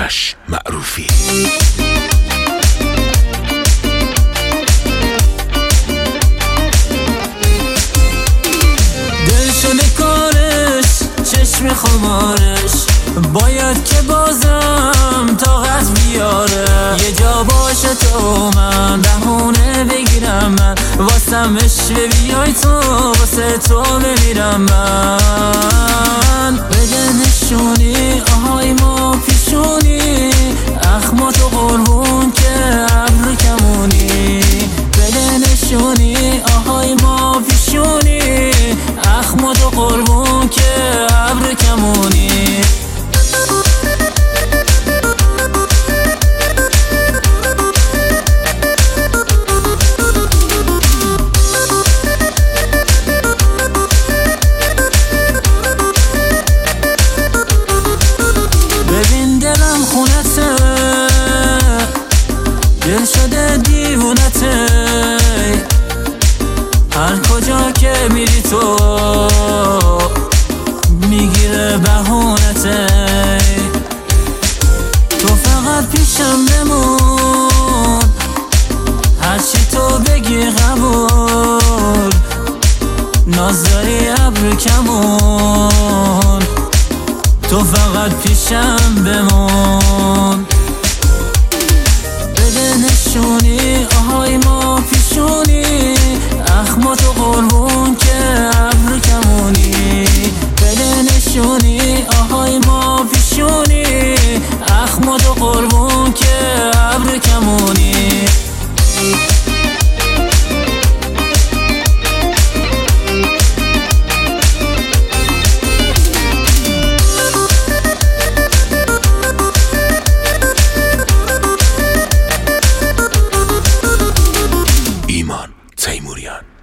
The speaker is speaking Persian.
آرش معروفی. دل شده کارش، چشم خمارش، باید که بازم طاقت بیاره. یه جا باشه تو من بهونه بگیرم، من واسم عشوه بیای تو، واسه تو بمیرم من. بده نشونی آهای ما پیشونی، اخماتو قربون که ابر کمونی. بده نشونی آهای ما پیشونی، اخماتو قربون که ابر کمونی. دل شده دیوونته، هر کجا که میری تو میگیره بهونته. تو فقط پیشم بمون، هرچی تو بگی قبول، ناز داری ابر کمون. تو فقط پیشم بمون. بده نشونی آهای ما پیشونی، اخماتو قربون که ابر کمونی. بده نشونی آهای ما پیشونی، اخماتو قربون که ابر کمونی. ایمان تیموریان.